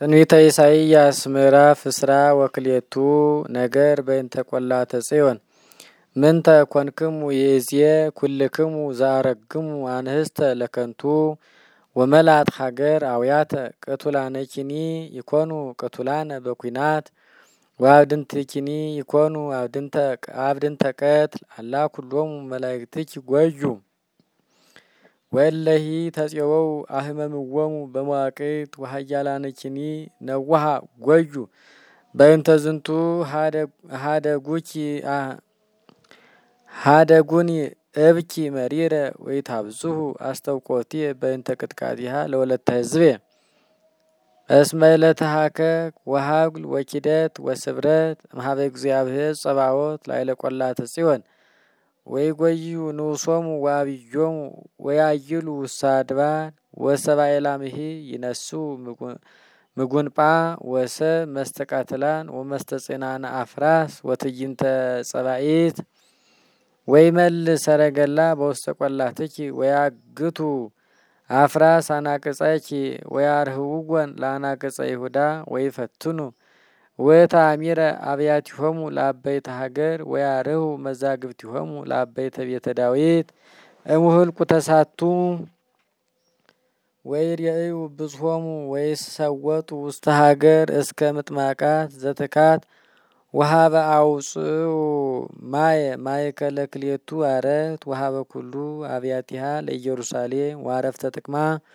ትንቢተ ኢሳይያስ ምዕራፍ እስራ ወክልኤቱ ነገር በእንተ ቈላተ ጽዮን ምንተ ኮንክሙ ይእዜ ኩልክሙ ዘአረግሙ አንህስተ ለከንቱ ወመላጥ ሀገር አውያተ ቅቱላነኪኒ ይኮኑ ቅቱላነ በኩናት ወአብድንትኪኒ ይኮኑ አብድንተ ቀትል አላ ኩሎሙ መላእክትኪ ጐዩ ወለሂ ተፄወው አህመምዎሙ በመዋቅት ወሃያላነኪኒ ነዋሃ ጐዩ በእንተ ዝንቱ ሃደጉኒ እብኪ መሪረ ወይታብዙሁ አስተውቆቲ በእንተ ቅጥቃጢሃ ለወለተ ሕዝቤ እስመ ለተሃከ ወሃጉል ወኪደት ወስብረት እምኀበ እግዚአብሔር ጸባዖት ላዕለ ቈላተ ጽዮን ወይጐዩ ንዑሶሙ ወአብዮሙ ወያይሉ ውስተ አድባር ወሰብአ ኤላምሂ ይነሱ ምጉንጳ ወሰብ መስተቃትላን ወመስተጽናነ አፍራስ ወትዕይንተ ጸባኢት ወይመልእ ሰረገላ በውስተ ቈላትኪ ወያግቱ አፍራስ አናቅጸኪ ወያርህውወን ለአናቅጸ ይሁዳ ወይፈትኑ ወተአሚረ አብያቲሆሙ ለአበይተ ሀገር ወያርሁ መዛግብቲሆሙ ለአበይተ ቤተ ዳዊት እምሁልቁ ተሳቱ ወይሬእዩ ብዙሆሙ ወይሰወጡ ውስተ ሀገር እስከ ምጥማቃት ዘትካት ወሀበ አውፅኡ ማእከለ ክልኤቱ አረት ወሀበ ኩሉ አብያቲሃ ለኢየሩሳሌም ወአረፍተ ጥቅማ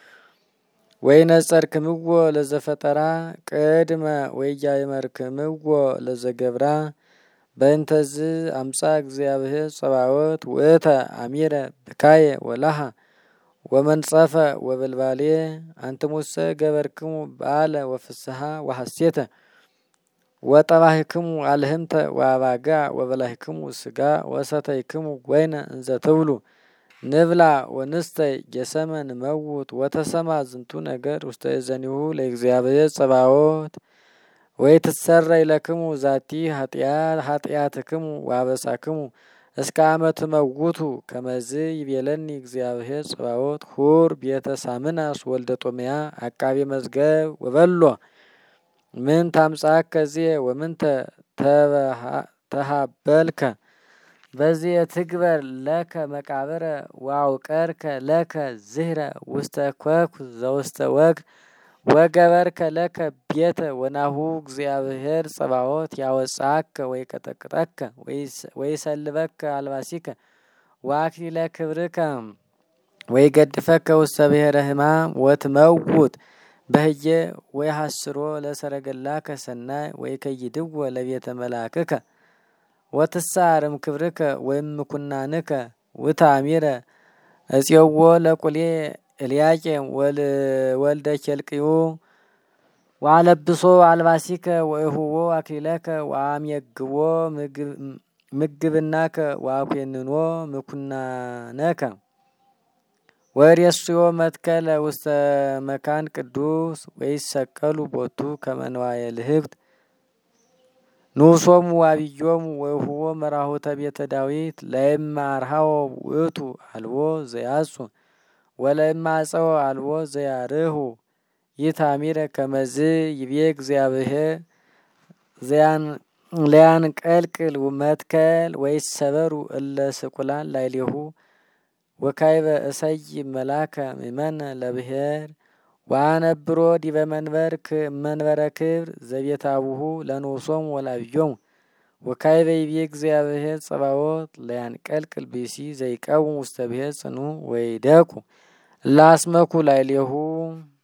ወይነጸርክምዎ ለዘፈጠራ ቅድመ ወኢያእመርክምዎ ለዘገብራ በእንተዝ አምጻ እግዚአብሔር ጸባዖት ውእተ አሚረ ብካየ ወላሃ ወመንጸፈ ወበልባሌ አንትሙሰ ገበርክሙ በዓለ ወፍስሓ ወሐሴተ ወጠባህክሙ አልህምተ ወአባጋ ወበላህክሙ ስጋ ወሰተይክሙ ወይነ እንዘ ትብሉ ንብላ ወንስተይ ጀሰመ ንመውት ወተሰማ ዝንቱ ነገር ውስተ እዘኒሁ ለእግዚአብሔር ጸባዖት ወይትሰረይ ለክሙ ዛቲ ኃጢአትክሙ ወአበሳክሙ እስከ አመ ትመውቱ ከመዝ ይቤለኒ እግዚአብሔር ጸባዖት ሁር ቤተ ሳምናስ ወልደ ጦምያ አቃቤ መዝገብ ወበሎ ምን ታምጻከ ዚየ ወምንተ ተሃበልከ በዚየ ትግበር ለከ መቃብረ ወአውቀርከ ለከ ዝህረ ውስተ ኮኩ ዘውስተ ወግ ወገበርከ ለከ ቤተ ወናሁ እግዚአብሔር ጸባዖት ያወጻከ ወይቀጠቅጠከ ወይሰልበከ አልባሲከ ወአክሊለ ክብርከ ወይገድፈከ ውስተ ብሔረ ሕማም ወትመውት በህየ ወይሐስሮ ለሰረገላከ ሰናይ ወይከይድዎ ለቤተ መላክከ ወትሳርም ክብርከ ወይምኩናንከ ውታሚረ እፄዎ ለቁሌ ኤልያቄም ወልደ ኬልቅዩ ወአለብሶ አልባሲከ ወእሁቦ አክሊለከ ወአምየግቦ ምግብናከ ወአኮንኖ ምኩናነከ ወርእስዮ መትከለ ውስተ መካን ቅዱስ ወይሰቀሉ ቦቱ ከመ ንዋየ ልህብት ንዑሶሙ ወአብዮሙ ወእሁቦ መራሁተ ቤተ ዳዊት ለእመ አርሃዎ ውእቱ አልቦ ዘያጹ ወለእመ አፀወ አልቦ ዘያርሁ ይታሚረ ከመዝ ይቤ እግዚአብሔር ለያንቀልቅል መትከል ወይሰበሩ እለ ስቁላን ላዕሌሁ ወካይበ እሰይ መላከ ምእመነ ለብሔር ወአነብሮ ዲበ መንበረ ክብር ዘቤተ አቡሁ ለንዑሶሙ ወለአብዮሙ ወካይበ ይቤ እግዚአብሔር ጸባዖት ለያንቀልቅል ብእሲ ዘይቀውም ውስተ ብሔር ጽኑ ወይደቁ እለ አስመኩ ላዕሌሁ